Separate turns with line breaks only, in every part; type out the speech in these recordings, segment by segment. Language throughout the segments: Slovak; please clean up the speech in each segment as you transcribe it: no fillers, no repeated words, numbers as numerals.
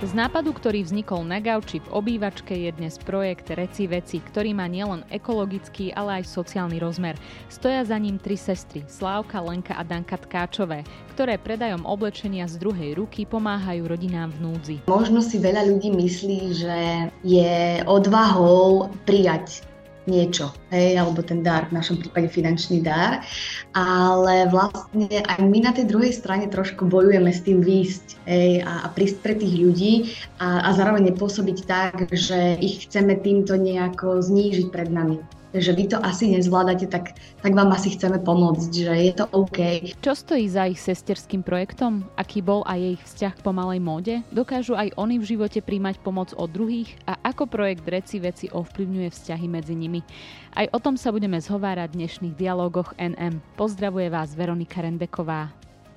Z nápadu, ktorý vznikol na gauči v obývačke, je dnes projekt Reci veci, ktorý má nielen ekologický, ale aj sociálny rozmer. Stoja za ním 3 sestry, Slávka, Lenka a Danka Tkáčové, ktoré predajom oblečenia z druhej ruky pomáhajú rodinám v núdzi.
Možno si veľa ľudí myslí, že je odvahou prijať niečo, alebo ten dar, v našom prípade finančný dar, ale vlastne aj my na tej druhej strane trošku bojujeme s tým výjsť a prísť pre tých ľudí a zároveň nepôsobiť tak, že ich chceme týmto nejako znížiť pred nami. že vy to asi nezvládate, tak vám asi chceme pomôcť, že je to OK.
Čo stojí za ich sesterským projektom? Aký bol aj ich vzťah k pomalej móde? Dokážu aj oni v živote príjmať pomoc od druhých? A ako projekt Reci veci ovplyvňuje vzťahy medzi nimi? Aj o tom sa budeme zhovárať v dnešných dialógoch NM. Pozdravuje vás Veronika Rendeková.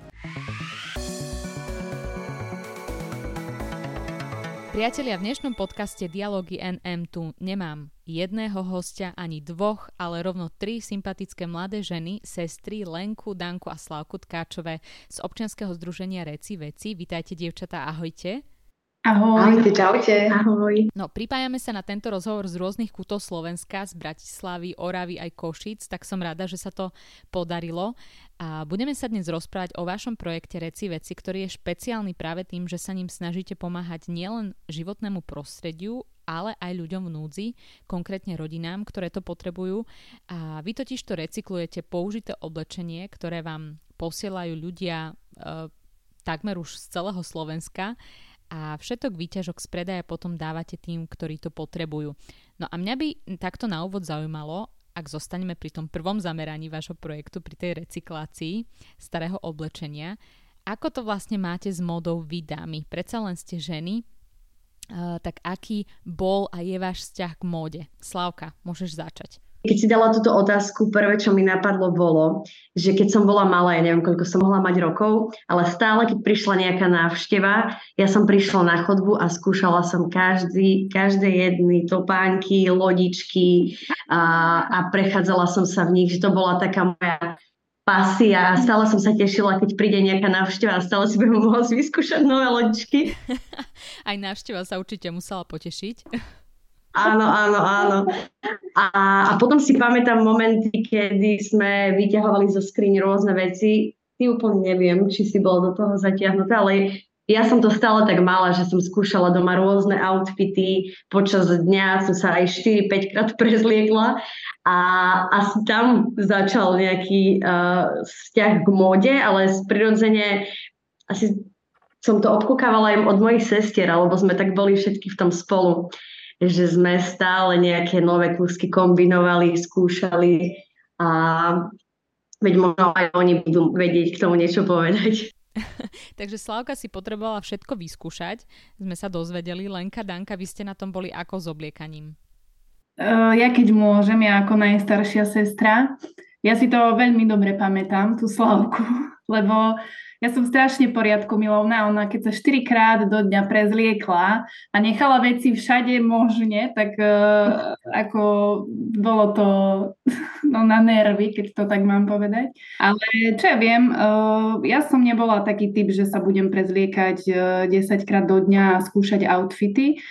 Priatelia, v dnešnom podcaste Dialógy NM tu nemám jedného hostia, ani dvoch, ale rovno 3 sympatické mladé ženy, sestry Lenku, Danku a Slávku Tkáčové z občianskeho združenia Reci veci. Vítajte, dievčatá, ahojte.
Ahoj. Ahojte, čaute.
Ahoj.
No, pripájame sa na tento rozhovor z rôznych kútov Slovenska, z Bratislavy, Oravy aj Košíc, tak som rada, že sa to podarilo. A budeme sa dnes rozprávať o vašom projekte Reci veci, ktorý je špeciálny práve tým, že sa ním snažíte pomáhať nielen životnému prostrediu, ale aj ľuďom v núdzi, konkrétne rodinám, ktoré to potrebujú. A vy totiž to recyklujete použité oblečenie, ktoré vám posielajú ľudia takmer už z celého Slovenska, a všetok výťažok z predaja potom dávate tým, ktorí to potrebujú. No a mňa by takto na úvod zaujímalo, ak zostaneme pri tom prvom zameraní vášho projektu, pri tej recyklácii starého oblečenia, ako to vlastne máte s módou vy, dámy? Predsa len ste ženy, tak aký bol a je váš vzťah k móde? Slávka, môžeš začať.
Keď si dala túto otázku, prvé, čo mi napadlo, bolo, že keď som bola malá, ja neviem, koľko som mohla mať rokov, ale stále, keď prišla nejaká návšteva, ja som prišla na chodbu a skúšala som každé jedny topánky, lodičky a prechádzala som sa v nich, že to bola taká moja pasia a stále som sa tešila, keď príde nejaká návšteva a stále si budem môcť vyskúšať nové lodičky.
Aj návšteva sa určite musela potešiť.
Áno. A potom si pamätám momenty, kedy sme vyťahovali zo skriň rôzne veci. Ty úplne neviem, či si bola do toho zatiahnutá, ale ja som to stále tak mala, že som skúšala doma rôzne outfity. Počas dňa som sa aj 4-5 krát prezliekla a asi tam začal nejaký vzťah k móde, ale prirodzene asi som to obkúkávala aj od mojich sestier, alebo sme tak boli všetky v tom spolu, že sme stále nejaké nové kúsky kombinovali, skúšali a veď možno aj oni budú vedieť k tomu niečo povedať.
Takže Slávka si potrebovala všetko vyskúšať, sme sa dozvedeli. Lenka, Danka, vy ste na tom boli ako s obliekaním?
Ja keď môžem, ja ako najstaršia sestra, ja si to veľmi dobre pamätám, tú Slávku, lebo ja som strašne poriadku milovná, ona keď sa 4-krát do dňa prezliekla a nechala veci všade možne, tak ako bolo to na nervy, keď to tak mám povedať. Ale čo ja viem, ja som nebola taký typ, že sa budem prezliekať 10-krát do dňa a skúšať outfity.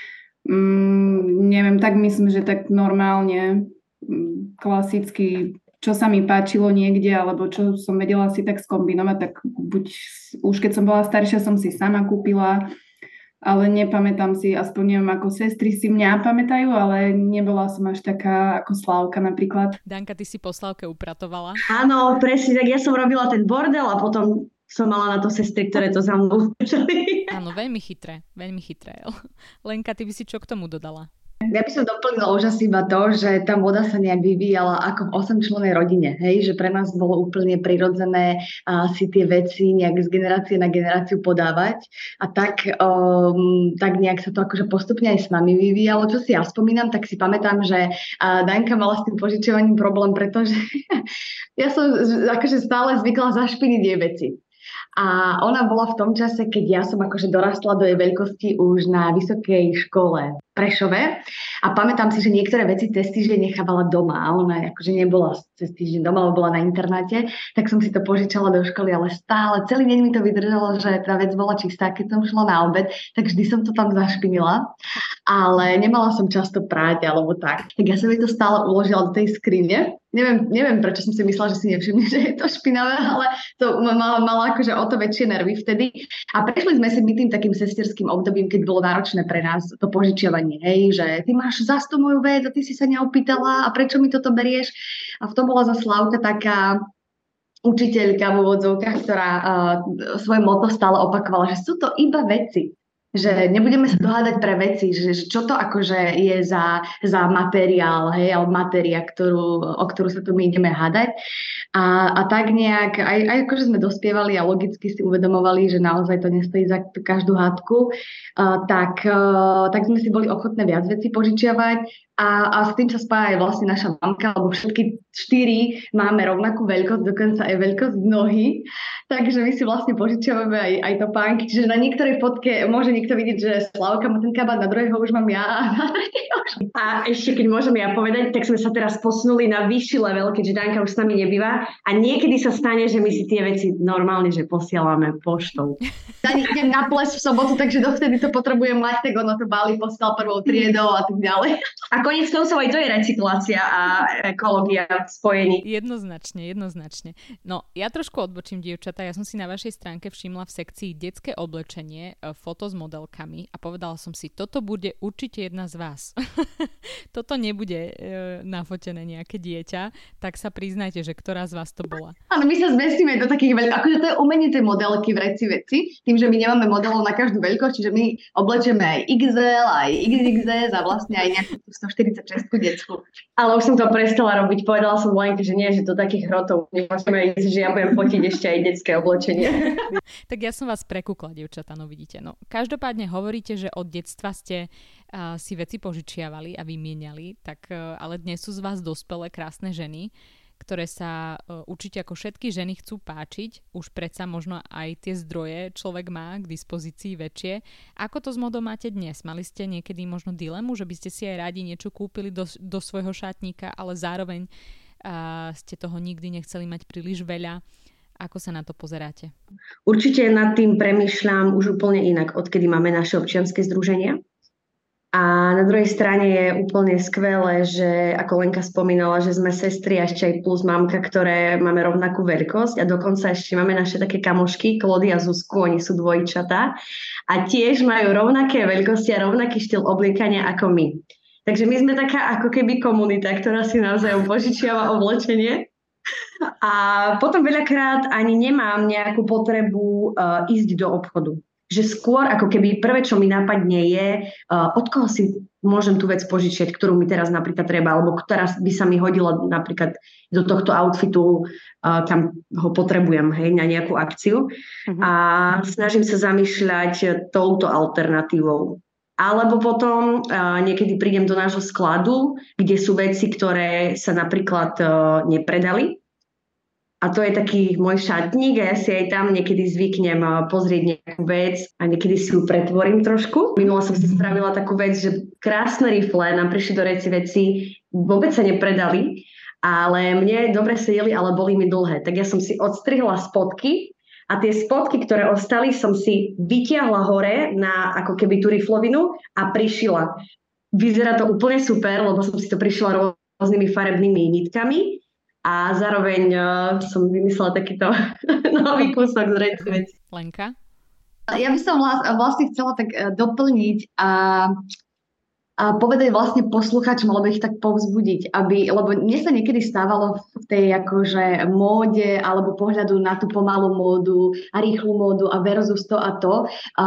Neviem, tak myslím, že tak normálne, klasicky, čo sa mi páčilo niekde, alebo čo som vedela si tak skombinovať, tak buď už keď som bola staršia, som si sama kúpila, ale nepamätám si, aspoň neviem, ako sestry si mňa pamätajú, ale nebola som až taká ako Slávka napríklad.
Danka, ty si po Slávke upratovala?
Áno, presne, tak ja som robila ten bordel a potom som mala na to sestry, ktoré to za mnou začali.
Áno, veľmi chytré. Lenka, ty by si čo k tomu dodala?
Ja by som doplnila už asi iba to, že tá móda sa nejak vyvíjala ako v 8-člennej rodine, hej? Že pre nás bolo úplne prirodzené si tie veci nejak z generácie na generáciu podávať a tak nejak sa to akože postupne aj s nami vyvíjalo. Čo si ja spomínam, tak si pamätám, že Danka mala s tým požičiavaním problém, pretože ja som akože stále zvykla zašpiniť jej veci. A ona bola v tom čase, keď ja som akože dorastla do jej veľkosti už na vysokej škole. Prešove a pamätám si, že niektoré veci cez týždeň nechávala doma a ona akože nebola cez týždeň doma, ale bola na internáte, tak som si to požičala do školy, ale stále celý deň mi to vydržalo, že tá vec bola čistá, keď som šla na obed, tak vždy som to tam zašpinila, ale nemala som často prať alebo tak. Tak ja som jej to stále uložila do tej skrine. Neviem, prečo som si myslela, že si nevšimne, že je to špinavé, ale to mala akože o to väčšie nervy vtedy. A prešli sme si my tým takým sesterským obdobím, keď bolo náročné pre nás to požičiavanie, hej, že ty máš zas tú moju vec a ty si sa neopýtala a prečo mi toto berieš? A v tom bola za Slavka taká učiteľka v úvodzovkách, ktorá svoje motto stále opakovala, že sú to iba veci. Že nebudeme sa dohádať pre veci, že čo to akože je za materiál, hej, alebo matéria, o ktorú sa tu my ideme hádať. A tak nejak, aj akože sme dospievali a logicky si uvedomovali, že naozaj to nestojí za každú hádku, tak sme si boli ochotné viac vecí požičiavať a s tým sa spája aj vlastne naša mamka, lebo všetky 4 máme rovnakú veľkosť, dokonca aj veľkosť nohy, takže my si vlastne požičiavame aj topánky, čiže na niektorej fotke môže niekto vidieť, že Slavka má ten kabát, na druhého už mám ja
a ešte keď môžem ja povedať, tak sme sa teraz posunuli na vyšší level, keďže Danka už s nami nebýva a niekedy sa stane, že my si tie veci normálne, že posielame poštou.
Dani, idem na ples v sobotu, takže dovtedy to potrebujem mať, tak ono to balí poslal prvou triedou a tak ďalej.
A koniec koncov aj to je recyklácia a ekológia v spojení.
Jednoznačne. No, ja trošku odbočím, dievčatá. Ja som si na vašej stránke všimla v sekcii detské oblečenie, foto s modelkami a povedala som si, toto bude určite jedna z vás. Toto nebude nafotené nejaké dieťa, tak sa priznajte, že ktorá z vás to bola.
Áno, my sa zmestíme do takých akože to je umenie tej modelky v veci, tým, že my nemáme modelov na každú veľkosť, čiže my oblečieme aj XL, aj XXS a vlastne aj nejakú 146 detskú.
Ale už som to prestala robiť, povedala som Lenke, že nie, že do takých hrotov nemôžeme ísť, že ja budem fotiť ešte aj detské oblečenie.
Tak ja som vás prekúkla, dievčatá, no vidíte. No, každopádne hovoríte, že od detstva ste si veci požičiavali a vymieniali, tak ale dnes sú z vás dospelé krásne ženy, ktoré sa určite ako všetky ženy chcú páčiť. Už predsa možno aj tie zdroje človek má k dispozícii väčšie. Ako to s modou máte dnes? Mali ste niekedy možno dilemu, že by ste si aj radi niečo kúpili do svojho šatníka, ale zároveň ste toho nikdy nechceli mať príliš veľa? Ako sa na to pozeráte?
Určite nad tým premýšľam už úplne inak, odkedy máme naše občianske združenia. A na druhej strane je úplne skvelé, že ako Lenka spomínala, že sme sestry a ešte aj plus mamka, ktoré máme rovnakú veľkosť a dokonca ešte máme naše také kamošky, Klody a Zuzku, oni sú dvojčatá a tiež majú rovnaké veľkosti a rovnaký štýl obliekania ako my. Takže my sme taká ako keby komunita, ktorá si navzájom požičiava oblečenie. A potom veľakrát ani nemám nejakú potrebu ísť do obchodu. Že skôr ako keby prvé, čo mi napadne je, od koho si môžem tú vec požičiať, ktorú mi teraz napríklad treba, alebo ktorá by sa mi hodila napríklad do tohto outfitu, kam ho potrebujem, hej, na nejakú akciu. A snažím sa zamýšľať touto alternatívou. Alebo potom niekedy prídem do nášho skladu, kde sú veci, ktoré sa napríklad nepredali. A to je taký môj šatník a ja si aj tam niekedy zvyknem pozrieť nejakú vec a niekedy si ju pretvorím trošku. Minula som si spravila takú vec, že krásne rifle nám prišli do veci, vôbec sa nepredali, ale mne dobre sedeli, ale boli mi dlhé. Tak ja som si odstrihla spodky a tie spodky, ktoré ostali, som si vytiahla hore na ako keby tú riflovinu a prišila. Vyzerá to úplne super, lebo som si to prišila rôznymi farebnými nitkami. A zároveň som vymyslela takýto nový kúsok z veci.
Lenka?
Ja by som vlastne chcela tak doplniť a povedať vlastne poslucháčom, alebo ich tak povzbudiť, lebo mne sa niekedy stávalo v tej akože móde alebo pohľadu na tú pomalú módu a rýchlu módu a versus to a to,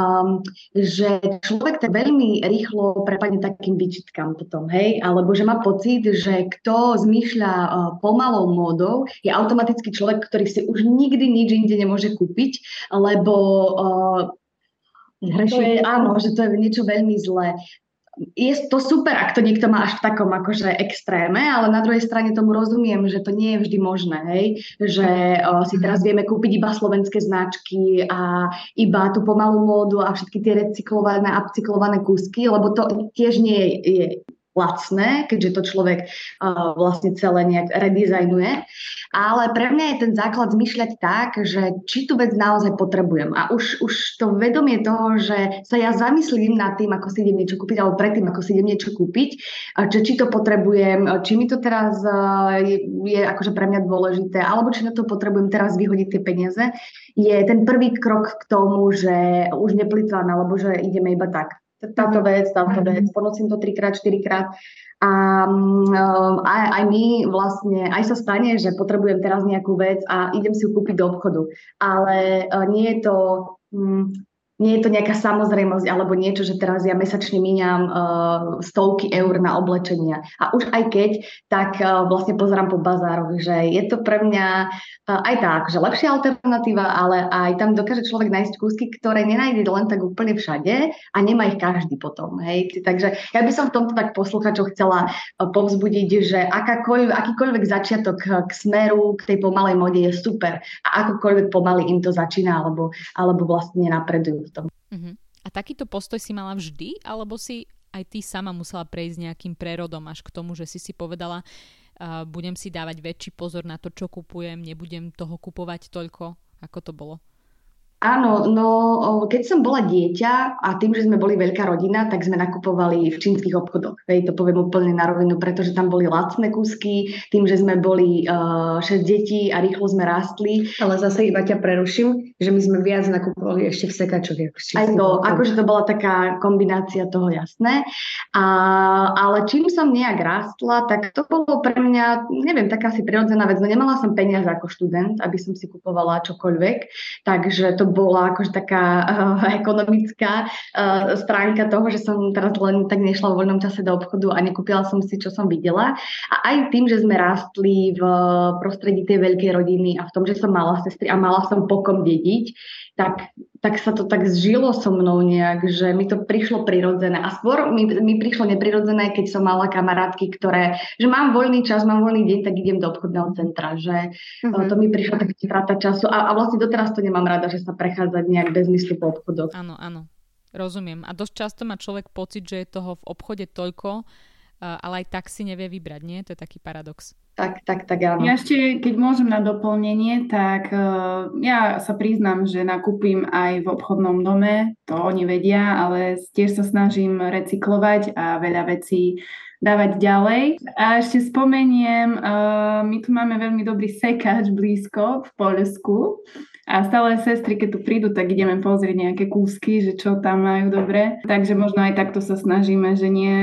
že človek tak veľmi rýchlo prepadne takým výčitkám potom, hej, alebo že má pocit, že kto zmýšľa pomalou módou, je automaticky človek, ktorý si už nikdy nič inde nemôže kúpiť, lebo áno, že to je niečo veľmi zlé. je to super, ak to niekto má až v takom akože extréme, ale na druhej strane tomu rozumiem, že to nie je vždy možné, hej? Že si teraz vieme kúpiť iba slovenské značky a iba tú pomalú módu a všetky tie recyklované, upcyklované kúsky, lebo to tiež nie je lacné, keďže to človek vlastne celé nejak redizajnuje. Ale pre mňa je ten základ zmýšľať tak, že či tú vec naozaj potrebujem. A už to vedomie toho, že sa ja zamyslím nad tým, ako si idem niečo kúpiť, alebo predtým, ako si idem niečo kúpiť, že či to potrebujem, či mi to teraz je akože pre mňa dôležité, alebo či na to potrebujem teraz vyhodiť tie peniaze, je ten prvý krok k tomu, že už neplýtvam, alebo že ideme iba tak. Táto vec, ponosím to 3-4 krát a aj my vlastne, aj sa stane, že potrebujem teraz nejakú vec a idem si ju kúpiť do obchodu, ale nie je to nejaká samozrejmosť alebo niečo, že teraz ja mesačne míňam stovky eur na oblečenia. A už aj keď, tak vlastne pozerám po bazároch, že je to pre mňa aj tak, že lepšia alternatíva, ale aj tam dokáže človek nájsť kúsky, ktoré nenájde len tak úplne všade a nemá ich každý potom. Hej? Takže ja by som v tomto tak posluchačov chcela povzbudiť, že akýkoľvek začiatok k smeru, k tej pomalej mode je super a akokoľvek pomaly im to začína alebo vlastne napredujú.
Uh-huh. A takýto postoj si mala vždy, alebo si aj ty sama musela prejsť nejakým prerodom až k tomu, že si povedala, budem si dávať väčší pozor na to, čo kupujem, nebudem toho kupovať toľko, ako to bolo?
Áno, no keď som bola dieťa a tým, že sme boli veľká rodina, tak sme nakupovali v čínskych obchodoch. Hej, to poviem úplne na rovinu, pretože tam boli lacné kúsky, tým, že sme boli 6 detí a rýchlo sme rástli.
Ale zase iba ťa preruším, že my sme viac nakupovali ešte v sekačoch.
Aj to, akože to bola taká kombinácia toho, jasné. Ale čím som nejak rástla, tak to bolo pre mňa, neviem, taká asi prirodzená vec. No nemala som peniaze ako študent, aby som si kupovala čokoľvek, takže to bola akože taká ekonomická stránka toho, že som teraz len tak nešla vo voľnom čase do obchodu a nekúpila som si, čo som videla. A aj tým, že sme rástli v prostredí tej veľkej rodiny a v tom, že som mala sestry a mala som po kom dediť, tak sa to tak zžilo so mnou nejak, že mi to prišlo prirodzené. A skôr mi prišlo neprirodzené, keď som mala kamarátky, že mám voľný čas, mám voľný deň, tak idem do obchodného centra. Že to mi prišlo tak strata času. A vlastne doteraz to nemám rada, že sa prechádza nejak bez myslu po obchodoch.
Áno, rozumiem. A dosť často má človek pocit, že je toho v obchode toľko, ale aj tak si nevie vybrať, nie? To je taký paradox.
Tak áno.
Ja ešte, keď môžem na doplnenie, tak ja sa priznám, že nakúpim aj v obchodnom dome, to oni vedia, ale tiež sa snažím recyklovať a veľa vecí dávať ďalej. A ešte spomeniem, my tu máme veľmi dobrý sekač blízko v Poľsku a stále sestry, keď tu prídu, tak ideme pozrieť nejaké kúsky, že čo tam majú dobre. Takže možno aj takto sa snažíme, že nie...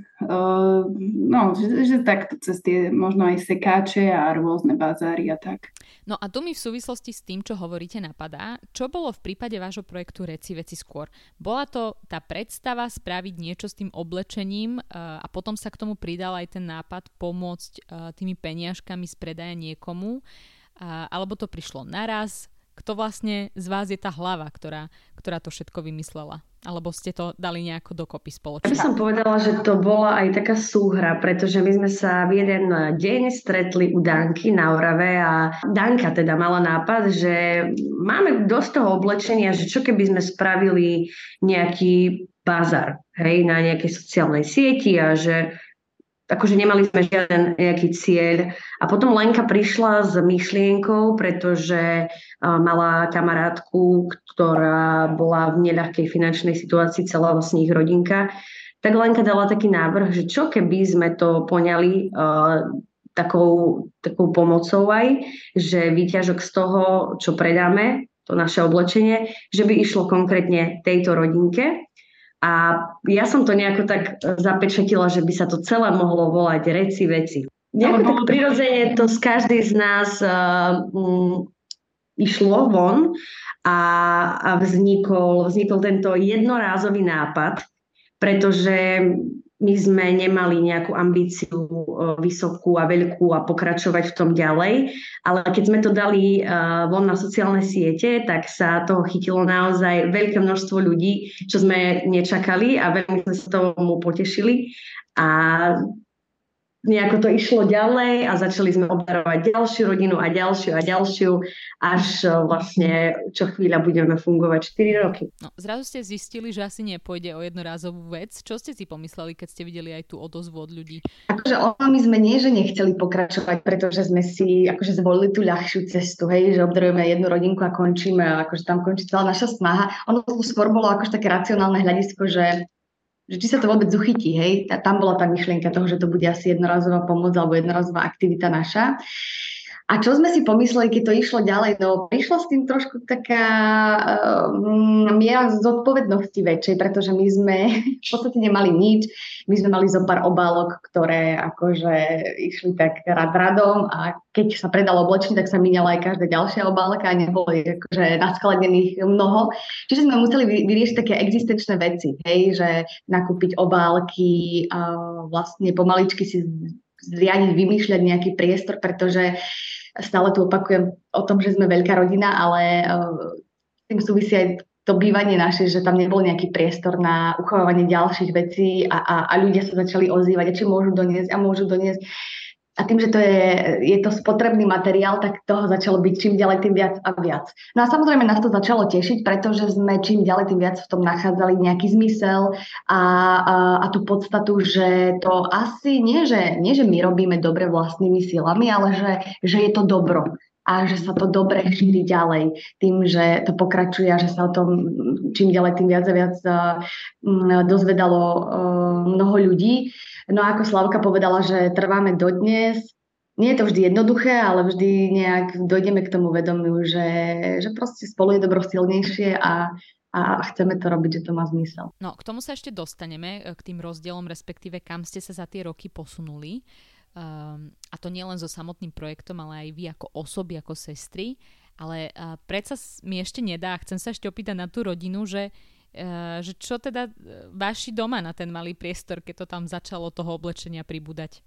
že takto cez tie možno aj sekáče a rôzne bazáry a tak.
No a tu mi v súvislosti s tým, čo hovoríte, napadá, čo bolo v prípade vášho projektu Reci veci skôr? Bola to tá predstava spraviť niečo s tým oblečením a potom sa k tomu pridal aj ten nápad pomôcť tými peniažkami z predaja niekomu, alebo to prišlo naraz? Kto vlastne z vás je tá hlava, ktorá to všetko vymyslela? Alebo ste to dali nejako dokopy spoločne?
Ja som povedala, že to bola aj taká súhra, pretože my sme sa v jeden deň stretli u Danky na Orave a Danka teda mala nápad, že máme dosť toho oblečenia, že čo keby sme spravili nejaký bazar, hej, na nejakej sociálnej sieti a že akože nemali sme žiaden nejaký cieľ. A potom Lenka prišla s myšlienkou, pretože mala kamarátku, ktorá bola v neľahkej finančnej situácii, celá vlastne ich rodinka. Tak Lenka dala taký návrh, že čo keby sme to poňali takou pomocou aj, že výťažok z toho, čo predáme, to naše oblečenie, že by išlo konkrétne tejto rodinke. A ja som to nejako tak zapečatila, že by sa to celé mohlo volať Reci veci. Nejako tak prirodzene to z každej z nás išlo von a vznikol tento jednorázový nápad, pretože my sme nemali nejakú ambíciu vysokú a veľkú a pokračovať v tom ďalej, ale keď sme to dali von na sociálne siete, tak sa toho chytilo naozaj veľké množstvo ľudí, čo sme nečakali a veľmi sme sa tomu potešili a nejako to išlo ďalej a začali sme obdarovať ďalšiu rodinu a ďalšiu, až vlastne čo chvíľa budeme fungovať 4 roky.
No, zrazu ste zistili, že asi nepôjde o jednorázovú vec. Čo ste si pomysleli, keď ste videli aj tú odozvu od ľudí?
Akože my sme nie, že nechceli pokračovať, pretože sme si akože zvolili tú ľahšiu cestu, hej, že obdarujeme jednu rodinku a končíme, a akože tam končí celá naša snaha. Ono skôr bolo akože také racionálne hľadisko, že či sa to vôbec uchytí, hej. Tam bola tá myšlienka toho, že to bude asi jednorazová pomoc alebo jednorazová aktivita naša. A čo sme si pomysleli, keď to išlo ďalej? No, prišla s tým trošku taká miera zodpovednosti väčšej, pretože my sme v podstate nemali nič. My sme mali zo pár obálok, ktoré akože išli tak radom a keď sa predalo oblečenie, tak sa míňala aj každá ďalšia obálka a nebolo akože naskladených mnoho. Čiže sme museli vyriešiť také existenčné veci, hej, že nakúpiť obálky a vlastne pomaličky si zriadiť, vymýšľať nejaký priestor, pretože stále tu opakujem o tom, že sme veľká rodina, ale s tým súvisí aj to bývanie naše, že tam nebol nejaký priestor na uchovávanie ďalších vecí a ľudia sa začali ozývať, či môžu doniesť. A tým, že to je to spotrebný materiál, tak toho začalo byť čím ďalej tým viac a viac. No a samozrejme nás to začalo tešiť, pretože sme čím ďalej tým viac v tom nachádzali nejaký zmysel a tú podstatu, že to asi nie, že my robíme dobre vlastnými silami, ale že je to dobro. A že sa to dobre šíri ďalej tým, že to pokračuje a že sa o tom čím ďalej tým viac a viac dozvedalo mnoho ľudí. No a ako Slavka povedala, že trváme dodnes. Nie je to vždy jednoduché, ale vždy nejak dojdeme k tomu vedomiu, že proste spolu je dobro silnejšie a chceme to robiť, že to má zmysel.
No, k tomu sa ešte dostaneme, k tým rozdielom, respektíve kam ste sa za tie roky posunuli. A to nie len so samotným projektom, ale aj vy ako osoby, ako sestry. Ale predsa mi ešte nedá, chcem sa ešte opýtať na tú rodinu, že čo teda vaši doma na ten malý priestor, keď to tam začalo toho oblečenia pribúdať?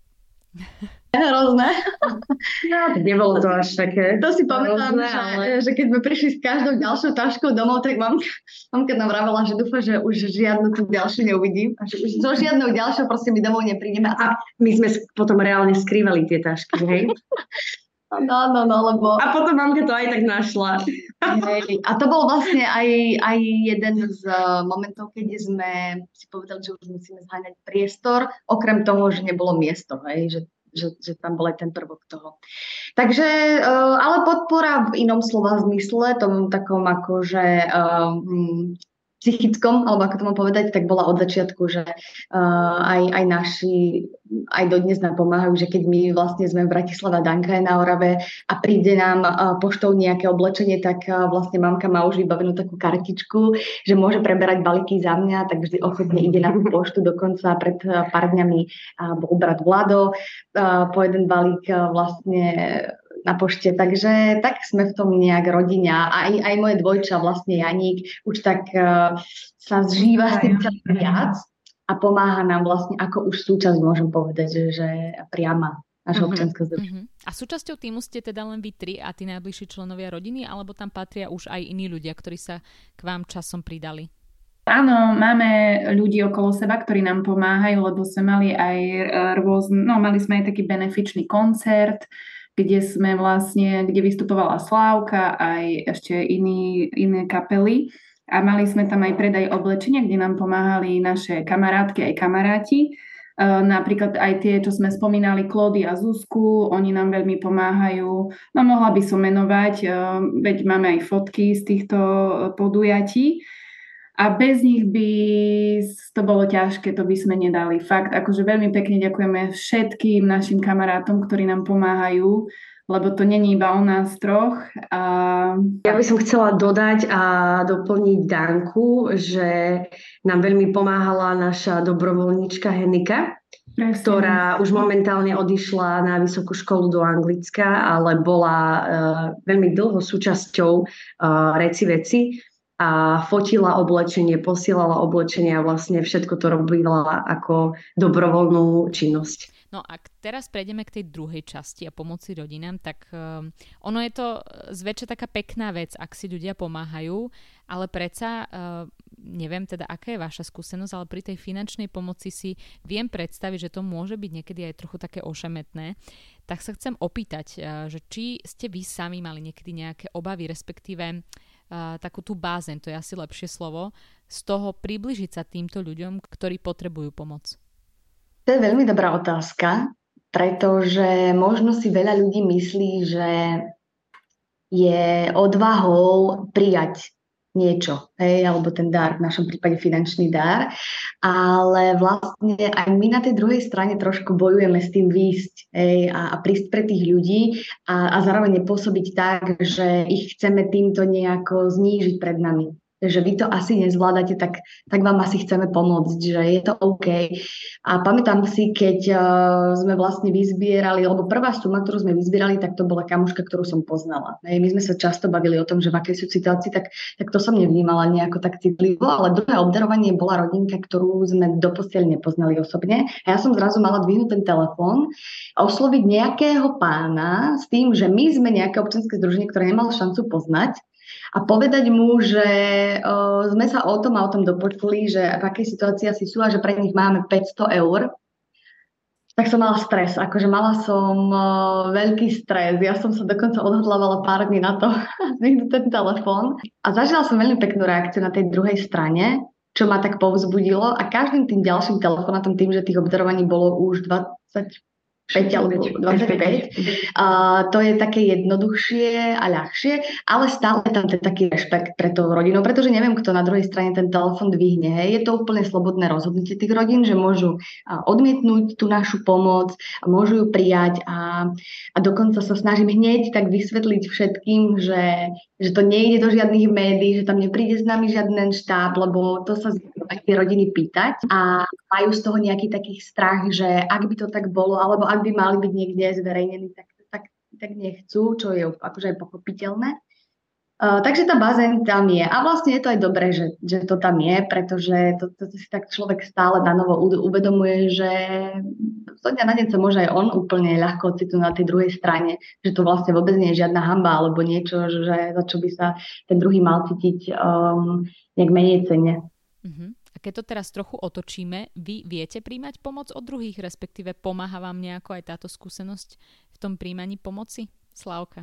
Hrozné.
No, nebolo to až také.
To si pamätám, že keď sme prišli s každou ďalšou taškou domov, tak mamka nám vravela, že dúfa, že už žiadnu tú ďalšiu neuvidím. A že už so žiadnou ďalšou proste my domov neprídeme.
A my sme potom reálne skrývali tie tašky, hej?
No, lebo...
A potom mamka to aj tak našla.
Hej. A to bol vlastne aj jeden z momentov, keď sme si povedali, že už musíme zháňať priestor, okrem toho, že nebolo miesto, hej? Že tam bol aj ten prvok toho. Takže, ale podpora v inom slova zmysle, tom takom akože psychickom, alebo ako to mám povedať, tak bola od začiatku, že aj naši, aj dodnes nám pomáhajú, že keď my vlastne sme v Bratislave, Danka je na Orave a príde nám poštou nejaké oblečenie, tak vlastne mamka má už vybavenú takú kartičku, že môže preberať balíky za mňa, tak vždy ochotne ide na tú poštu. Dokonca pred pár dňami bol brat Vlado po jeden balík vlastne na pošte, takže tak sme v tom nejak rodina. Aj moje dvojča, vlastne Janík, už tak sa zžíva s tým celým viac a pomáha nám vlastne ako už súčasť, môžem povedať, že priama nášho občianskeho združenia.
A súčasťou týmu ste teda len vy tri a tí najbližší členovia rodiny, alebo tam patria už aj iní ľudia, ktorí sa k vám časom pridali?
Áno, máme ľudí okolo seba, ktorí nám pomáhajú, lebo sme mali aj mali sme aj taký benefičný koncert, kde vystupovala Slávka, aj ešte iné kapely. A mali sme tam aj predaj oblečenia, kde nám pomáhali naše kamarátky aj kamaráti. Napríklad aj tie, čo sme spomínali, Klody a Zuzku, oni nám veľmi pomáhajú. No mohla by som menovať, veď máme aj fotky z týchto podujatí. A bez nich by to bolo ťažké, to by sme nedali. Fakt, akože veľmi pekne ďakujeme všetkým našim kamarátom, ktorí nám pomáhajú, lebo to není iba o nás troch.
Ja by som chcela dodať a doplniť Danku, že nám veľmi pomáhala naša dobrovoľníčka Henika, ktorá už momentálne odišla na vysokú školu do Anglicka, ale bola veľmi dlho súčasťou Reci veci. a fotila oblečenie, posielala oblečenie a vlastne všetko to robila ako dobrovoľnú činnosť.
No a teraz prejdeme k tej druhej časti a pomoci rodinám, tak ono je to zväčša taká pekná vec, ak si ľudia pomáhajú, ale predsa neviem teda, aká je vaša skúsenosť, ale pri tej finančnej pomoci si viem predstaviť, že to môže byť niekedy aj trochu také ošemetné. Tak sa chcem opýtať, že či ste vy sami mali niekedy nejaké obavy, respektíve takú tú bázeň, to je asi lepšie slovo, z toho približiť sa týmto ľuďom, ktorí potrebujú pomoc?
To je veľmi dobrá otázka, pretože možno si veľa ľudí myslí, že je odvahou prijať niečo, alebo ten dar, v našom prípade finančný dar, ale vlastne aj my na tej druhej strane trošku bojujeme s tým výjsť a prísť pre tých ľudí a zároveň nepôsobiť tak, že ich chceme týmto nejako znížiť pred nami. že vy to asi nezvládate, tak vám asi chceme pomôcť, že je to OK. A pamätám si, keď sme vlastne vyzbierali, lebo prvá suma, ktorú sme vyzbierali, tak to bola kamoška, ktorú som poznala. My sme sa často bavili o tom, že v akej sú situácii, tak to som nevnímala nejako tak citlivo, ale druhé obdarovanie bola rodinka, ktorú sme doposiaľ nepoznali osobne. A ja som zrazu mala dvihnúť ten telefón a osloviť nejakého pána s tým, že my sme nejaké občianske združenie, ktoré nemalo šancu poznať, a povedať mu, že sme sa o tom dopočuli, že v akej situácii asi sú a že pre nich máme 500 eur, tak som mala stres. Akože mala som veľký stres. Ja som sa dokonca odhodlávala pár dní na to zdvihnúť ten telefón. A zažila som veľmi peknú reakciu na tej druhej strane, čo ma tak povzbudilo. A každým tým ďalším telefonátom, tým, že tých obdarovaní bolo už 25 alebo 25. To je také jednoduchšie a ľahšie, ale stále tam ten taký rešpekt pre tou rodinou, pretože neviem, kto na druhej strane ten telefon dvihne. Je to úplne slobodné rozhodnutie tých rodín, že môžu odmietnúť tú našu pomoc, môžu ju prijať a dokonca sa snažím hneď tak vysvetliť všetkým, že to nejde do žiadnych médií, že tam nepríde s nami žiaden štáb, lebo to sa aj tie rodiny pýtať a majú z toho nejaký taký strach, že ak by to tak bolo, alebo ak by mali byť niekde zverejnení, tak nechcú, čo je akože aj pochopiteľné. Takže tá bazén tam je. A vlastne je to aj dobré, že to tam je, pretože to si tak človek stále nanovo uvedomuje, že zo dňa na deň sa môže aj on úplne ľahko ocitnúť na tej druhej strane, že to vlastne vôbec nie je žiadna hanba alebo niečo, že za čo by sa ten druhý mal cítiť nejak menej cenne.
Uh-huh. A keď to teraz trochu otočíme, vy viete príjmať pomoc od druhých, respektíve pomáha vám nejako aj táto skúsenosť v tom príjmaní pomoci? Slávka.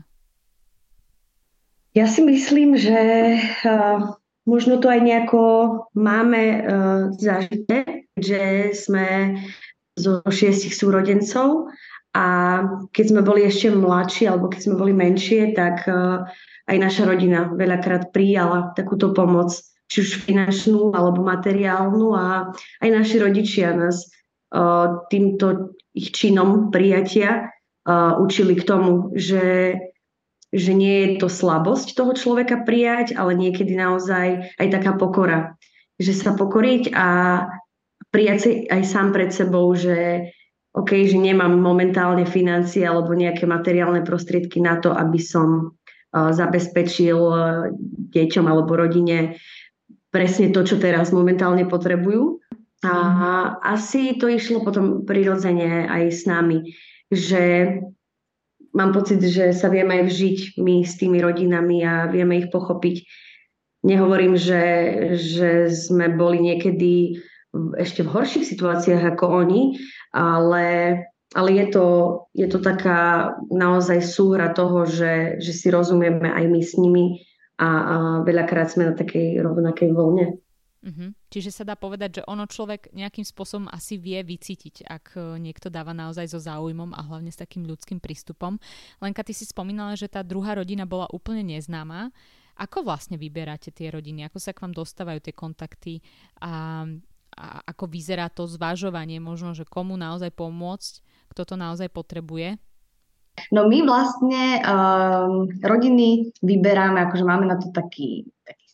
Ja si myslím, že možno to aj nejako máme zažité, že sme zo 6 súrodencov a keď sme boli ešte mladší alebo keď sme boli menšie, tak aj naša rodina veľakrát prijala takúto pomoc, či už finančnú alebo materiálnu a aj naši rodičia nás týmto ich činom prijatia učili k tomu, že nie je to slabosť toho človeka prijať, ale niekedy naozaj aj taká pokora. Že sa pokoriť a prijať si aj sám pred sebou, že OK, že nemám momentálne financie alebo nejaké materiálne prostriedky na to, aby som zabezpečil deťom alebo rodine presne to, čo teraz momentálne potrebujú. A asi to išlo potom prirodzene aj s nami, že mám pocit, že sa vieme aj vžiť my s tými rodinami a vieme ich pochopiť. Nehovorím, že sme boli niekedy ešte v horších situáciách ako oni, ale je to taká naozaj súhra toho, že si rozumieme aj my s nimi a veľakrát sme na takej rovnakej vlne.
Čiže sa dá povedať, že ono človek nejakým spôsobom asi vie vycítiť, ak niekto dáva naozaj so záujmom a hlavne s takým ľudským prístupom. Lenka, ty si spomínala, že tá druhá rodina bola úplne neznáma. Ako vlastne vyberáte tie rodiny? Ako sa k vám dostávajú tie kontakty? A ako vyzerá to zvažovanie? Možno, že komu naozaj pomôcť? Kto to naozaj potrebuje?
No my vlastne rodiny vyberáme, akože máme na to taký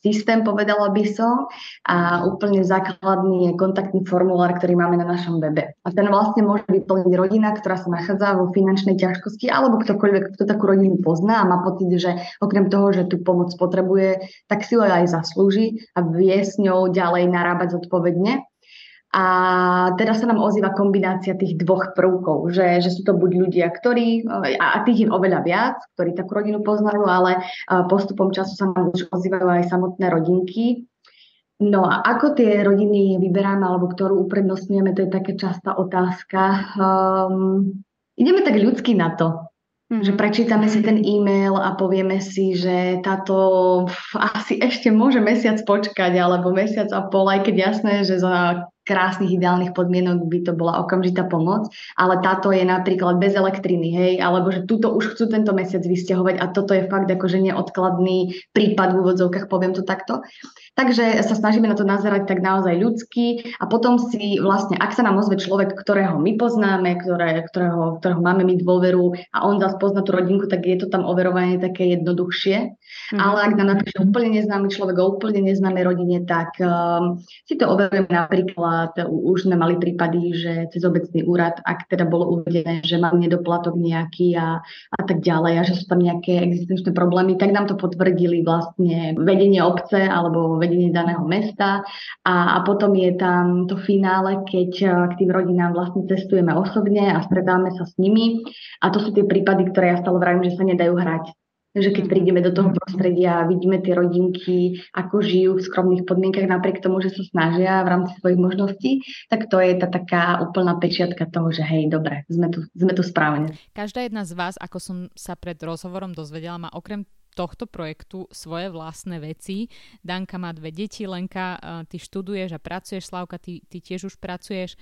systém, povedala by som, a úplne základný je kontaktný formulár, ktorý máme na našom webe. A ten vlastne môže vyplniť rodina, ktorá sa nachádza vo finančnej ťažkosti, alebo ktokoľvek, kto takú rodinu pozná a má pocit, že okrem toho, že tú pomoc potrebuje, tak si ho aj zaslúži a vie s ňou ďalej narábať zodpovedne. A teda sa nám ozýva kombinácia tých dvoch prvkov, že sú to buď ľudia, ktorí, a tých je oveľa viac, ktorí takú rodinu poznajú, ale postupom času sa nám už ozývajú aj samotné rodinky. No a ako tie rodiny vyberáme, alebo ktorú uprednostňujeme, to je taká častá otázka. Ideme tak ľudsky na to. Že prečítame si ten e-mail a povieme si, že táto asi ešte môže mesiac počkať, alebo mesiac a pol, aj keď jasné, že za krásnych ideálnych podmienok by to bola okamžitá pomoc, ale táto je napríklad bez elektriny, hej, alebo že túto už chcú tento mesiac vysťahovať a toto je fakt akože neodkladný prípad v úvodzovkách, poviem to takto. Takže sa snažíme na to nazerať tak naozaj ľudsky a potom si vlastne, ak sa nám ozve človek, ktorého my poznáme, ktorého máme my dôveru a on zase pozná tú rodinku, tak je to tam overovanie také jednoduchšie. Ale ak nám napíše úplne neznámy človek o úplne neznámej rodine, tak si to overujeme napríklad, už sme mali prípady, že cez obecný úrad, ak teda bolo uvedené, že mám nedoplatok nejaký a tak ďalej a že sú tam nejaké existenčné problémy, tak nám to potvrdili vlastne vedenie obce alebo vedenie daného mesta a potom je tam to finále, keď k tým rodinám vlastne cestujeme osobne a stretávame sa s nimi a to sú tie prípady, ktoré ja stále vravím, že sa nedajú hrať. Takže keď prídeme do toho prostredia a vidíme tie rodinky, ako žijú v skromných podmienkach napriek tomu, že sa snažia v rámci svojich možností, tak to je tá taká úplná pečiatka toho, že hej, dobre, sme tu správne.
Každá jedna z vás, ako som sa pred rozhovorom dozvedela, má okrem tohto projektu svoje vlastné veci. Danka má 2 deti, Lenka, ty študuješ a pracuješ, Slavka, ty tiež už pracuješ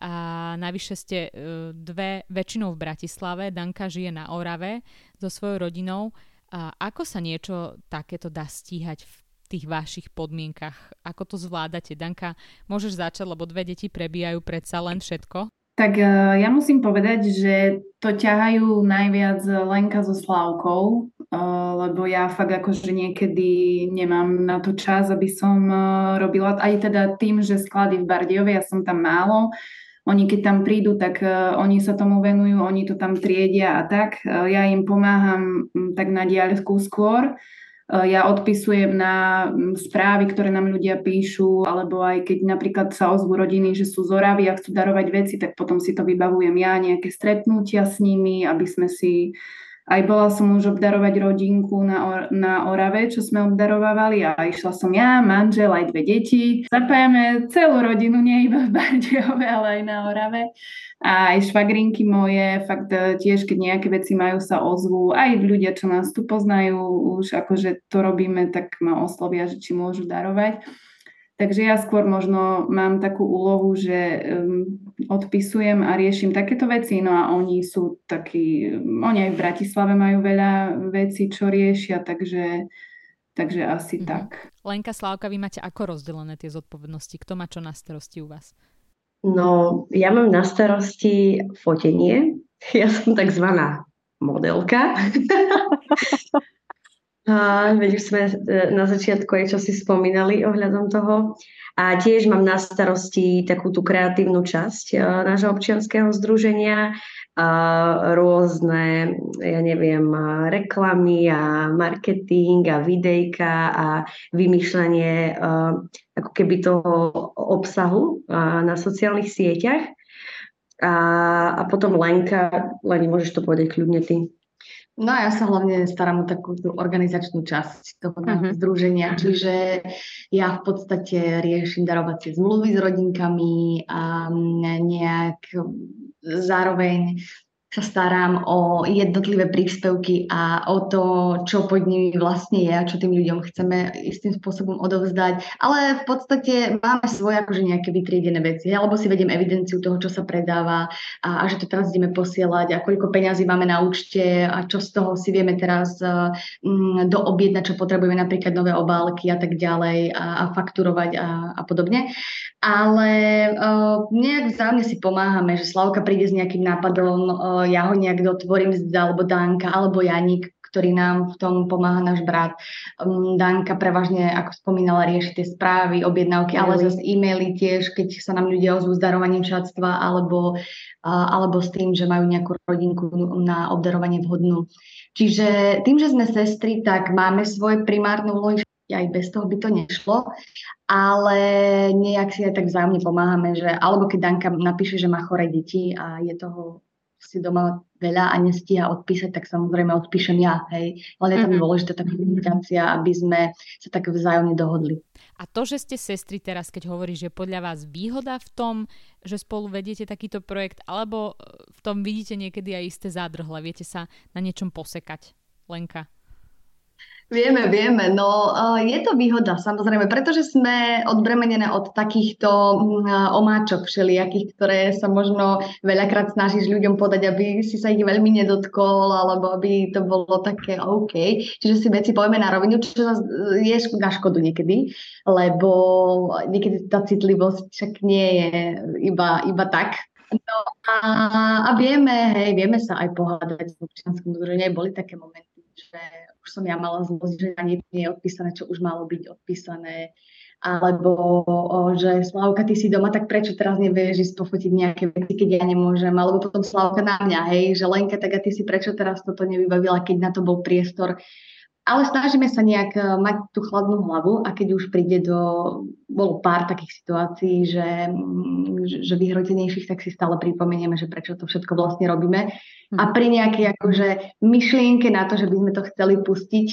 a navyše ste väčšinou v Bratislave, Danka žije na Orave so svojou rodinou. A ako sa niečo takéto dá stíhať v tých vašich podmienkach? Ako to zvládate? Danka, môžeš začať, lebo 2 deti prebíjajú predsa len všetko.
Tak ja musím povedať, že to ťahajú najviac Lenka so Slavkou, lebo ja fakt akože niekedy nemám na to čas, aby som robila, aj teda tým, že sklady v Bardejove, ja som tam málo, oni keď tam prídu, tak oni sa tomu venujú, oni to tam triedia a tak. Ja im pomáham tak na diaľku skôr. Ja odpisujem na správy, ktoré nám ľudia píšu, alebo aj keď napríklad sa ozvú rodiny, že sú z Oravy a chcú darovať veci, tak potom si to vybavujem ja, nejaké stretnutia s nimi, aby sme si... Aj bola som už obdarovať rodinku na Orave, čo sme obdarovávali a išla som ja, manžel, aj 2 deti. Zapájame celú rodinu, nie iba v Bardejove, ale aj na Orave. A aj švagrinky moje, fakt tiež, keď nejaké veci majú, sa ozvú. Aj ľudia, čo nás tu poznajú, už akože to robíme, tak ma oslovia, že či môžu darovať. Takže ja skôr možno mám takú úlohu, že odpisujem a riešim takéto veci, no a oni sú takí, oni aj v Bratislave majú veľa vecí, čo riešia, takže asi tak.
Lenka, Slávka, vy máte ako rozdelené tie zodpovednosti? Kto má čo na starosti u vás?
No, ja mám na starosti fotenie. Ja som takzvaná modelka. Veď už sme na začiatku aj čo si spomínali ohľadom toho. A tiež mám na starosti takú tú kreatívnu časť nášho občianskeho združenia. Rôzne, ja neviem, reklamy a marketing a videjka a vymýšľanie ako keby toho obsahu na sociálnych sieťach. A potom Lenka, Leni, môžeš to povedať kľudne ty.
No a ja sa hlavne starám o takú tú organizačnú časť toho združenia, čiže ja v podstate riešim darovacie zmluvy s rodinkami a nejak zároveň sa starám o jednotlivé príspevky a o to, čo pod nimi vlastne je a čo tým ľuďom chceme istým spôsobom odovzdať. Ale v podstate máme svoje akože nejaké vytriedené veci, alebo si vediem evidenciu toho, čo sa predáva a že to teraz ideme posielať a koľko peňazí máme na účte a čo z toho si vieme teraz doobjednať, čo potrebujeme, napríklad nové obálky a tak ďalej a fakturovať a podobne. Ale nejak vzájomne si pomáhame, že Slavka príde s nejakým nápadom, ja ho nejak dotvorím, alebo Danka, alebo Janík, ktorý nám v tom pomáha náš brat. Danka prevažne, ako spomínala, rieši tie správy, objednávky, ale zase e-maily tiež, keď sa nám ľudia ozvú s darovaním šatstva alebo s tým, že majú nejakú rodinku na obdarovanie vhodnú. Čiže tým, že sme sestry, tak máme svoje primárne úlohy, aj bez toho by to nešlo, ale nejak si aj tak vzájomne pomáhame, že alebo keď Danka napíše, že má choré deti a je toho si doma veľa a nestíha odpísať, tak samozrejme odpíšem ja, hej. Ale je tam dôležitá tá komunikácia, aby sme sa tak vzájomne dohodli.
A to, že ste sestry teraz, keď hovoríš, že podľa vás výhoda v tom, že spolu vediete takýto projekt, alebo v tom vidíte niekedy aj isté zádrhle, viete sa na niečom posekať, Lenka?
Vieme. No je to výhoda, samozrejme, pretože sme odbremenené od takýchto omáčok všelijakých, ktoré sa možno veľakrát snažíš ľuďom podať, aby si sa ich veľmi nedotkol, alebo aby to bolo také OK. Čiže si veci povieme na rovinu, čo je na škodu niekedy, lebo niekedy tá citlivosť však nie je iba tak. No a vieme sa aj pohádať v občianskom združení. Boli také momenty, že už som ja mala zlosť, že nie je odpísané, čo už malo byť odpísané. Alebo že Slávka, ty si doma, tak prečo teraz nevieš ísť pofotiť nejaké veci, keď ja nemôžem? Alebo potom Slávka na mňa, hej, že Lenka, tak a ty si prečo teraz toto nevybavila, keď na to bol priestor? Ale snažíme sa nejak mať tú chladnú hlavu a keď už príde bolo pár takých situácií, že vyhrotenejších, tak si stále pripomenieme, že prečo to všetko vlastne robíme. A pri nejakej akože myšlienke na to, že by sme to chceli pustiť,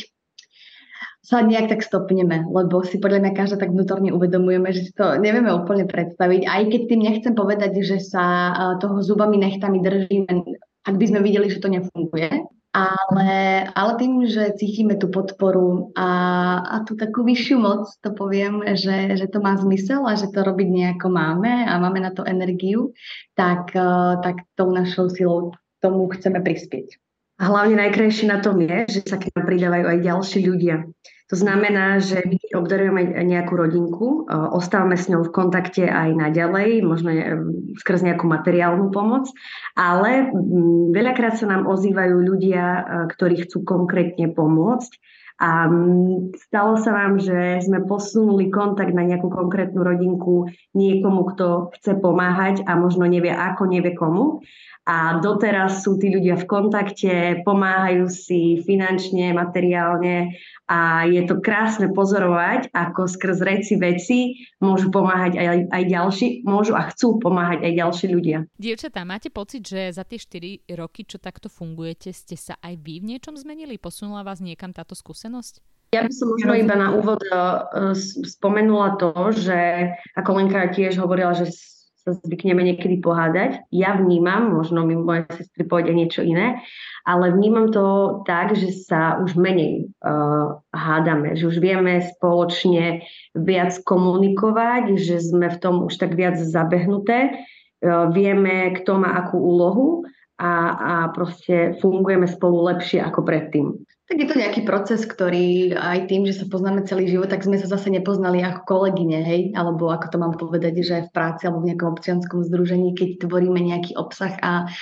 sa nejak tak stopneme, lebo si podľa mňa každá tak vnútorne uvedomujeme, že si to nevieme úplne predstaviť. Aj keď tým nechcem povedať, že sa toho zubami nechtami držíme, ak by sme videli, že to nefunguje. Ale tým, že cítime tú podporu a tú takú vyššiu moc, to poviem, že to má zmysel a že to robiť nejako máme a máme na to energiu, tak tou našou silou tomu chceme prispieť.
A hlavne najkrajšie na tom je, že sa k nám pridávajú aj ďalší ľudia. To znamená, že my obdarujeme nejakú rodinku, ostávame s ňou v kontakte aj naďalej, možno skrz nejakú materiálnu pomoc, ale veľakrát sa nám ozývajú ľudia, ktorí chcú konkrétne pomôcť. A stalo sa nám, že sme posunuli kontakt na nejakú konkrétnu rodinku niekomu, kto chce pomáhať a možno nevie ako, nevie komu. A doteraz sú tí ľudia v kontakte, pomáhajú si finančne, materiálne a je to krásne pozorovať, ako skrz veci môžu pomáhať aj ďalší, môžu a chcú pomáhať aj ďalší ľudia.
Dievčatá, máte pocit, že za tie 4 roky, čo takto fungujete, ste sa aj vy v niečom zmenili? Posunula vás niekam táto skúsenosť?
Ja by som možno iba na úvod spomenula to, že ako Lenka tiež hovorila, že sa zvykneme niekedy pohádať. Ja vnímam, možno mi moje sestry povedia niečo iné, ale vnímam to tak, že sa už menej hádame, že už vieme spoločne viac komunikovať, že sme v tom už tak viac zabehnuté, vieme, kto má akú úlohu a proste fungujeme spolu lepšie ako predtým.
Tak je to nejaký proces, ktorý aj tým, že sa poznáme celý život, tak sme sa zase nepoznali ako kolegyne, hej? Alebo ako to mám povedať, že v práci alebo v nejakom občianskom združení, keď tvoríme nejaký obsah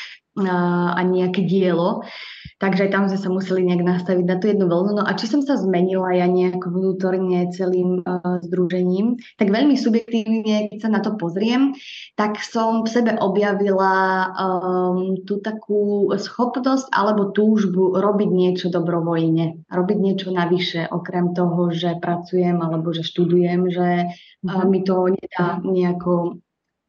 a nejaké dielo. Takže aj tam sme sa museli nejak nastaviť na tú jednu vlnu. No a či som sa zmenila ja nejako vnútorne celým združením, tak veľmi subjektívne, keď sa na to pozriem, tak som v sebe objavila tú takú schopnosť alebo túžbu robiť niečo dobrovoľne, robiť niečo navyše, okrem toho, že pracujem alebo že študujem, že mi to nedá nejako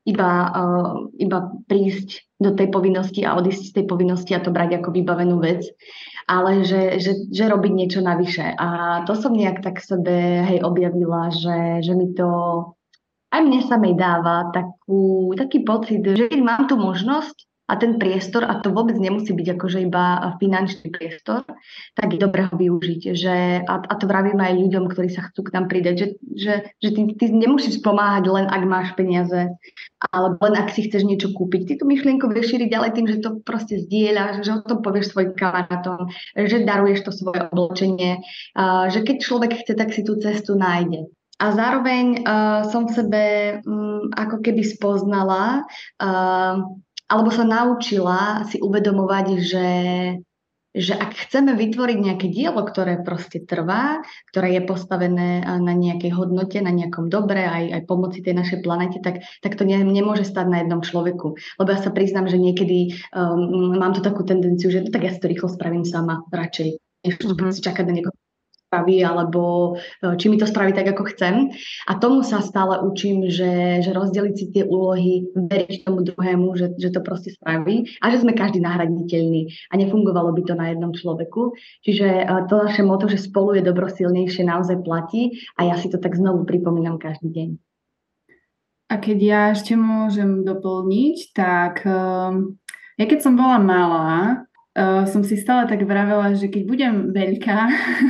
iba prísť do tej povinnosti a odísť z tej povinnosti a to brať ako vybavenú vec, ale že robiť niečo navyše. A to som nejak tak sebe objavila, že mi to aj mne samej dáva taký pocit, že keď mám tú možnosť a ten priestor, a to vôbec nemusí byť akože iba finančný priestor, tak je dobré ho využiť. A to vravím aj ľuďom, ktorí sa chcú k nám pridať, že ty nemusíš pomáhať len ak máš peniaze, alebo len ak si chceš niečo kúpiť. Ty tú myšlienku vieš šíriť ďalej tým, že to proste zdieľaš, že o tom povieš svojim kamarátom, že daruješ to svoje oblečenie, že keď človek chce, tak si tú cestu nájde. A zároveň som v sebe ako keby spoznala alebo sa naučila si uvedomovať, že že ak chceme vytvoriť nejaké dielo, ktoré proste trvá, ktoré je postavené na nejakej hodnote, na nejakom dobre, aj pomoci tej našej planete, tak to nemôže stať na jednom človeku. Lebo ja sa priznám, že niekedy mám tu takú tendenciu, že tak ja si to rýchlo spravím sama radšej, než si čakať na niekoho spraví, alebo či mi to spraví tak, ako chcem. A tomu sa stále učím, že rozdeliť si tie úlohy, veriť tomu druhému, že to proste spraví a že sme každý nahraditeľný a nefungovalo by to na jednom človeku. Čiže to naše motto, že spolu je dobro silnejšie, naozaj platí a ja si to tak znovu pripomínam každý deň.
A keď ja ešte môžem doplniť, tak ja keď som bola malá, som si stále tak vravela, že keď budem veľká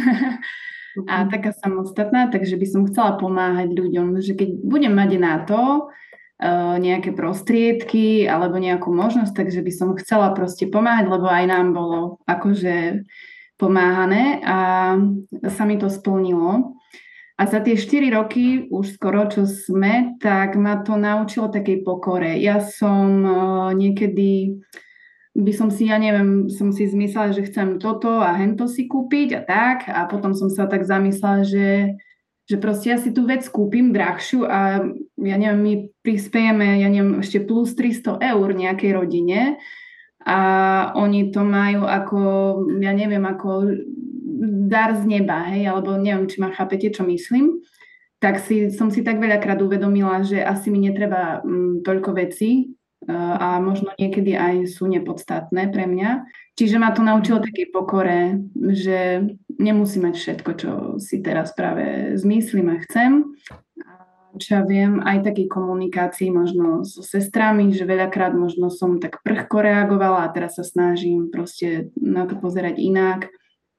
a taká samostatná, takže by som chcela pomáhať ľuďom, že keď budem mať na to nejaké prostriedky alebo nejakú možnosť, takže by som chcela proste pomáhať, lebo aj nám bolo akože pomáhané a sa mi to splnilo. A za tie 4 roky, už skoro čo sme, tak ma to naučilo takej pokore. Ja som niekedy by som si, som si zmyslela, že chcem toto a hento si kúpiť a tak. A potom som sa tak zamyslela, že proste ja si tú vec kúpim drahšiu a my prispiejeme, ešte plus 300 eur nejakej rodine a oni to majú ako, ako dar z neba, hej, alebo neviem, či ma chápete, čo myslím. Tak som si tak veľakrát uvedomila, že asi mi netreba toľko vecí, a možno niekedy aj sú nepodstatné pre mňa. Čiže ma to naučilo takej pokore, že nemusím mať všetko, čo si teraz práve zmyslím a chcem. Čo ja viem, aj takej komunikácii možno so sestrami, že veľakrát možno som tak prchko reagovala a teraz sa snažím proste na to pozerať inak.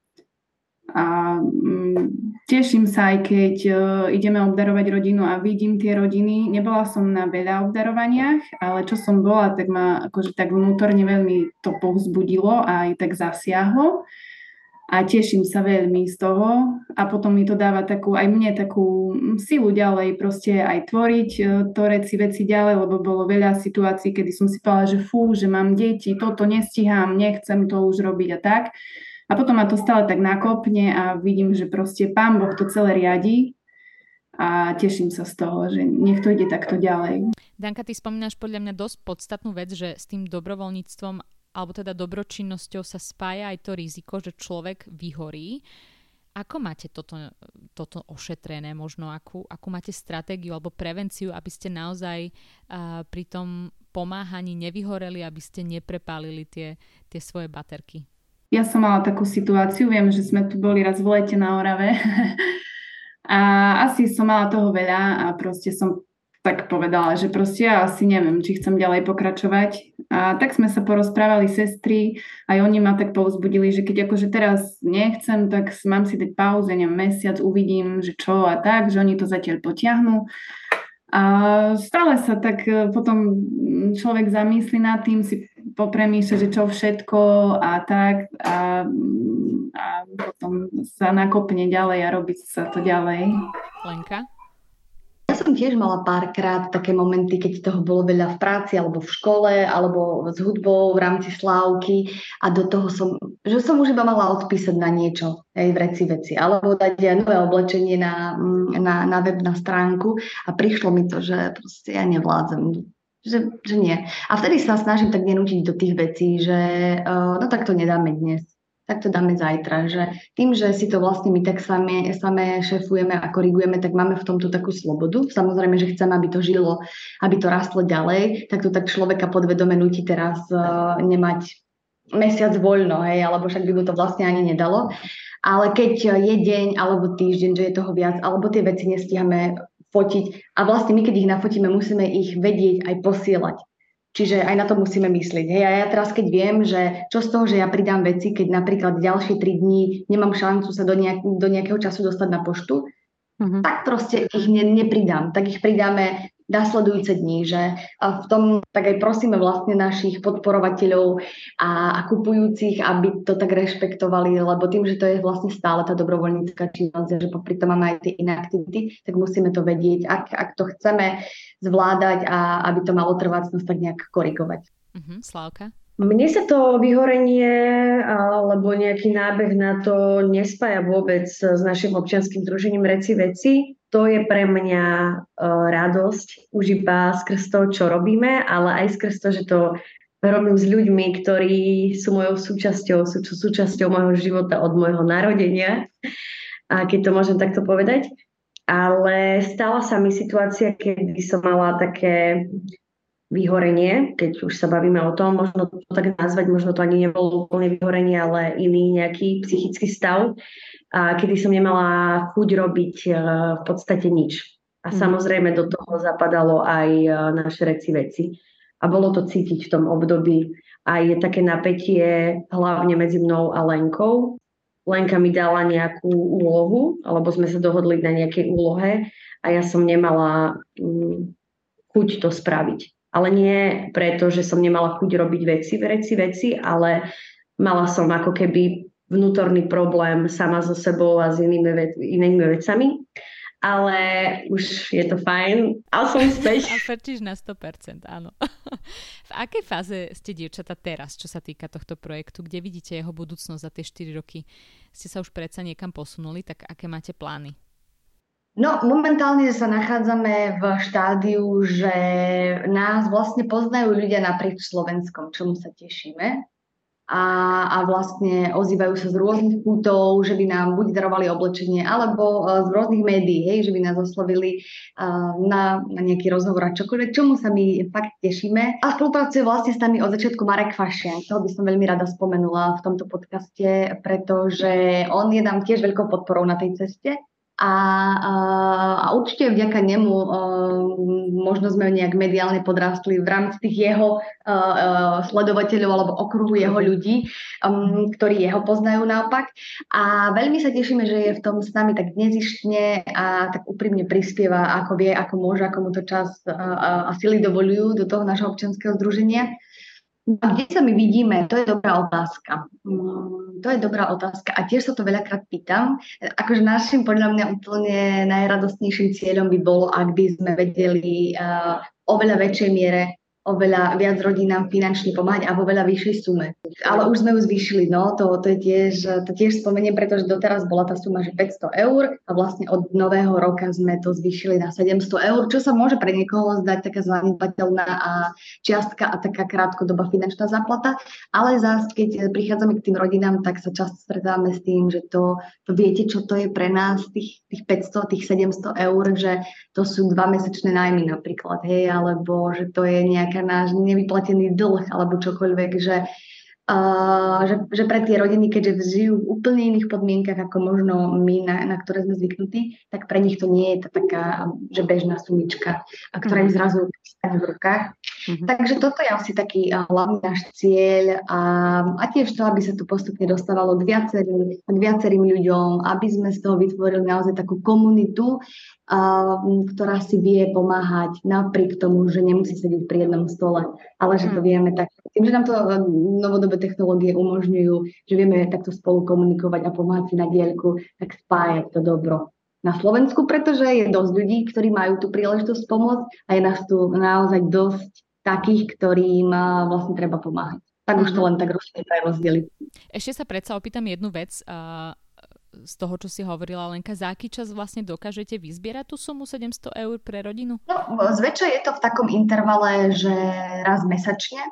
A teším sa, aj keď ideme obdarovať rodinu a vidím tie rodiny. Nebola som na veľa obdarovaniach, ale čo som bola, tak ma akože tak vnútorne veľmi to povzbudilo a aj tak zasiahlo. A teším sa veľmi z toho. A potom mi to dáva aj mne takú silu ďalej proste aj tvoriť, tvoriť si veci ďalej, lebo bolo veľa situácií, kedy som si povedala, že že mám deti, toto nestíham, nechcem to už robiť a tak. A potom ma to stále tak nakopne a vidím, že proste Pán Boh to celé riadi a teším sa z toho, že nech to ide takto ďalej.
Danka, ty spomínaš podľa mňa dosť podstatnú vec, že s tým dobrovoľníctvom alebo teda dobročinnosťou sa spája aj to riziko, že človek vyhorí. Ako máte toto ošetrené? Možno akú máte stratégiu alebo prevenciu, aby ste naozaj pri tom pomáhaní nevyhoreli, aby ste neprepálili tie svoje baterky?
Ja som mala takú situáciu, viem, že sme tu boli raz v lete na Orave a asi som mala toho veľa a proste som tak povedala, že proste ja asi neviem, či chcem ďalej pokračovať. A tak sme sa porozprávali sestry, aj oni ma tak povzbudili, že keď akože teraz nechcem, tak mám si dať pauzu, mesiac, uvidím, že čo a tak, že oni to zatiaľ potiahnú. A stále sa tak potom človek zamyslí nad tým, si popremýšľa, že čo všetko a tak a potom sa nakopne ďalej a robí sa to ďalej.
Lenka?
Ja som tiež mala párkrát také momenty, keď toho bolo veľa v práci alebo v škole alebo s hudbou v rámci slávky a do toho som už iba mala odpísať na niečo, aj veci, alebo dať nové oblečenie na web, na stránku a prišlo mi to, že proste ja nevládzem. Že nie. A vtedy sa snažím tak nenútiť do tých vecí, že no tak to nedáme dnes, tak to dáme zajtra. Že tým, že si to vlastne my tak same šefujeme a korigujeme, tak máme v tomto takú slobodu. Samozrejme, že chceme, aby to žilo, aby to rastlo ďalej, tak to tak človeka podvedome núti teraz nemať mesiac voľno, hej, alebo však by mu to vlastne ani nedalo. Ale keď je deň alebo týždeň, že je toho viac, alebo tie veci nestíhame fotiť a vlastne my, keď ich nafotíme, musíme ich vedieť aj posielať. Čiže aj na to musíme myslieť. Hej, a ja teraz, keď viem, že čo z toho, že ja pridám veci, keď napríklad ďalšie 3 dní nemám šancu sa do nejakého času dostať na poštu, tak proste ich nepridám. Tak ich pridáme nasledujúce dní, že v tom tak aj prosíme vlastne našich podporovateľov a kupujúcich, aby to tak rešpektovali, lebo tým, že to je vlastne stále tá dobrovoľnícka činnosť, že popri tom máme aj tie iné aktivity, tak musíme to vedieť, ak to chceme zvládať a aby to malo trvácnosť, tak nejak korigovať.
Slávka?
Mne sa to vyhorenie alebo nejaký nábeh na to nespája vôbec s našim občianskym združením Reci veci. To je pre mňa radosť už iba skrz to, čo robíme, ale aj skrz to, že to robím s ľuďmi, ktorí sú mojou súčasťou, sú súčasťou môjho života od môjho narodenia, a keď to môžem takto povedať. Ale stala sa mi situácia, kedy som mala také vyhorenie, keď už sa bavíme o tom, možno to tak nazvať, možno to ani nebolo úplne vyhorenie, ale iný nejaký psychický stav, a kedy som nemala chuť robiť v podstate nič. A samozrejme do toho zapadalo aj naše Reci veci. A bolo to cítiť v tom období. A je také napätie hlavne medzi mnou a Lenkou. Lenka mi dala nejakú úlohu, alebo sme sa dohodli na nejakej úlohe a ja som nemala chuť to spraviť. Ale nie preto, že som nemala chuť robiť veci, ale mala som ako keby vnútorný problém sama so sebou a s inými vecami. Ale už je to fajn. A som späť.
A frčíš na 100%, áno. V akej fáze ste, dievčatá, teraz, čo sa týka tohto projektu? Kde vidíte jeho budúcnosť za tie 4 roky? Ste sa už predsa niekam posunuli, tak aké máte plány?
No, momentálne sa nachádzame v štádiu, že nás vlastne poznajú ľudia naprieč Slovenskom, čomu sa tešíme. A vlastne ozývajú sa z rôznych kútov, že by nám buď darovali oblečenie, alebo z rôznych médií, hej, že by nás oslovili na nejaký rozhovor a čokoľvek, čomu sa my fakt tešíme. A spolupracuje vlastne s nami od začiatku Marek Fašian. Toho by som veľmi rada spomenula v tomto podcaste, pretože on je nám tiež veľkou podporou na tej ceste. A určite vďaka nemu možno sme nejak mediálne podrástli v rámci tých jeho sledovateľov alebo okruhu jeho ľudí, ktorí jeho poznajú naopak. A veľmi sa tešíme, že je v tom s nami tak nezištne a tak úprimne prispieva, ako vie, ako môže, ako mu to čas a sily dovolujú do toho nášho občianskeho združenia. A kde sa my vidíme? To je dobrá otázka. A tiež sa to veľakrát pýtam. Akože našim podľa mňa úplne najradostnejším cieľom by bolo, ak by sme vedeli oveľa väčšej miere, oveľa viac rodinám finančne pomáhať a vo veľa vyššej sume. Ale už sme ju zvýšili, no, to tiež spomeniem, pretože doteraz bola tá suma, že 500 eur a vlastne od nového roka sme to zvýšili na 700 eur, čo sa môže pre niekoho zdať taká zanedbateľná a čiastka a taká krátkodobá finančná záplata, ale zás, keď prichádzame k tým rodinám, tak sa často stretávame s tým, že to viete, čo to je pre nás, tých 500, tých 700 eur, že to sú 2-mesačné nájmy napríklad, hej, alebo že to je nejaká náš nevyplatený dlh alebo čokoľvek, že pre tie rodiny, keďže žijú v úplne iných podmienkach ako možno my, na ktoré sme zvyknutí, tak pre nich to nie je tá taká, že bežná sumička, ktorá im zrazu stane v rukách. Takže toto je asi taký hlavný náš cieľ a tiež to, aby sa to postupne dostávalo k viacerým ľuďom, aby sme z toho vytvorili naozaj takú komunitu, ktorá si vie pomáhať napriek tomu, že nemusí sedieť pri jednom stole, ale že to vieme tak. Tým, že nám to novodobé technológie umožňujú, že vieme takto spolu komunikovať a pomáhať si na diaľku, tak spájať to dobro na Slovensku, pretože je dosť ľudí, ktorí majú tú príležitosť pomôcť a je nás tu naozaj dosť takých, ktorým vlastne treba pomáhať. Tak už to len tak rozdeliť.
Ešte sa predsa opýtam jednu vec z toho, čo si hovorila, Lenka. Za aký čas vlastne dokážete vyzbierať tú sumu 700 eur pre rodinu?
No, zväčša je to v takom intervale, že raz mesačne.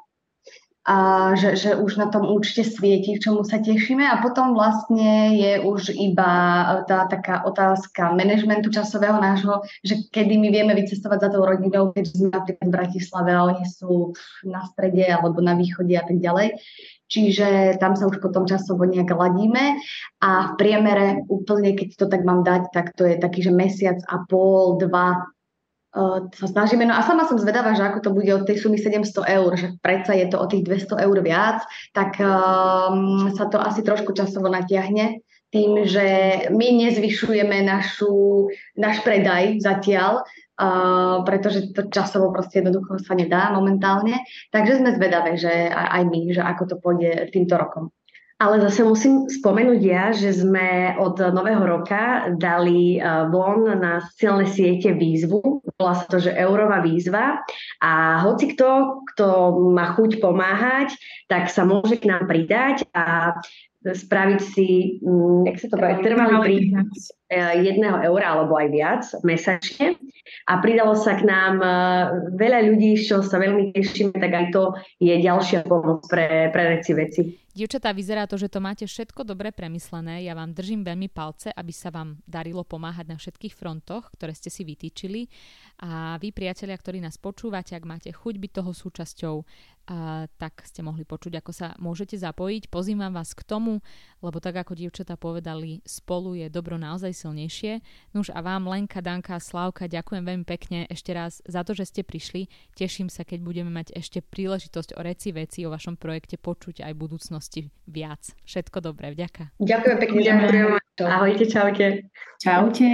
A že už na tom účte svieti, k čomu sa tešíme a potom vlastne je už iba tá taká otázka manažmentu časového nášho, že kedy my vieme vycestovať za tou rodinou, keď sme napríklad v Bratislave a oni sú na strede alebo na východe a tak ďalej. Čiže tam sa už potom časovo nejak ladíme a v priemere úplne, keď to tak mám dať, tak to je taký, že mesiac a pol, 2 sa snažíme. No a sama som zvedavá, že ako to bude od tej sumy 700 eur, že predsa je to o tých 200 eur viac, tak sa to asi trošku časovo natiahne tým, že my nezvyšujeme náš predaj zatiaľ, pretože to časovo proste jednoducho sa nedá momentálne. Takže sme zvedavé, že aj my, že ako to pôjde týmto rokom.
Ale zase musím spomenúť ja, že sme od nového roka dali von na sociálne siete výzvu. Volá sa to, že Eurová výzva. A hoci kto má chuť pomáhať, tak sa môže k nám pridať a spraviť si, trvalý príjem 1 eura alebo aj viac mesačne. A pridalo sa k nám veľa ľudí, čo sa veľmi tešíme, tak aj to je ďalšia pomoc pre Reci veci.
Dievčatá, vyzerá to, že to máte všetko dobre premyslené. Ja vám držím veľmi palce, aby sa vám darilo pomáhať na všetkých frontoch, ktoré ste si vytýčili. A vy, priatelia, ktorí nás počúvate, ak máte chuť byť toho súčasťou, tak ste mohli počuť, ako sa môžete zapojiť. Pozývam vás k tomu, lebo tak ako dievčatá povedali, spolu je dobro naozaj silnejšie. Nuž a vám, Lenka, Danka a Slávka, ďakujem veľmi pekne ešte raz za to, že ste prišli. Teším sa, keď budeme mať ešte príležitosť o Reci veci, o vašom projekte počuť aj v budúcnosti viac. Všetko dobré, vďaka.
Ďakujem pekne za pozornosť. Ahojte, čaute.
Čaute.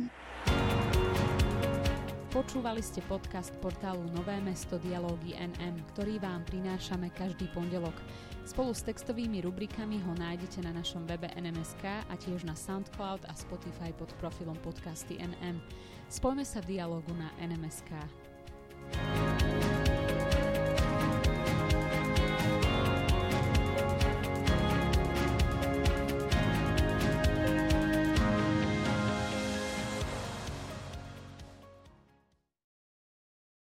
Počúvali ste podcast portálu Nové mesto Dialógy NM, ktorý vám prinášame každý pondelok. Spolu s textovými rubrikami ho nájdete na našom webe NMSK a tiež na SoundCloud a Spotify pod profilom podcasty NM. Spojme sa v dialógu na NMSK.